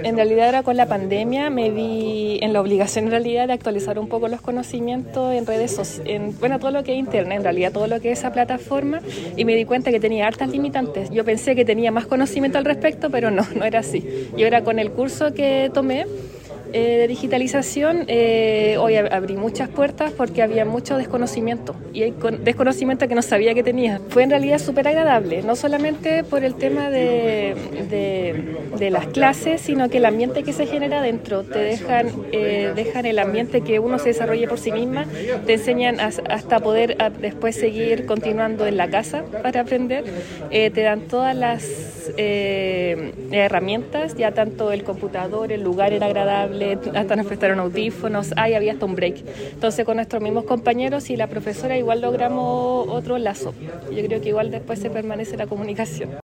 En realidad ahora con la pandemia me vi en la obligación en realidad de actualizar un poco los conocimientos en redes sociales, bueno, todo lo que es internet, en realidad todo lo que es esa plataforma, y me di cuenta que tenía hartas limitantes. Yo pensé que tenía más conocimiento al respecto, pero no era así. Y ahora con el curso que tomé de digitalización, hoy abrí muchas puertas porque había mucho desconocimiento y hay desconocimiento que no sabía que tenía. Fue en realidad súper agradable, no solamente por el tema de las clases, sino que el ambiente que se genera dentro, te dejan el ambiente que uno se desarrolle por sí misma, te enseñan hasta poder después seguir continuando en la casa para aprender, te dan todas las herramientas, ya tanto el computador, el lugar era agradable, hasta nos prestaron audífonos, había hasta un break. Entonces con nuestros mismos compañeros y la profesora igual logramos otro lazo. Yo creo que igual después se permanece la comunicación.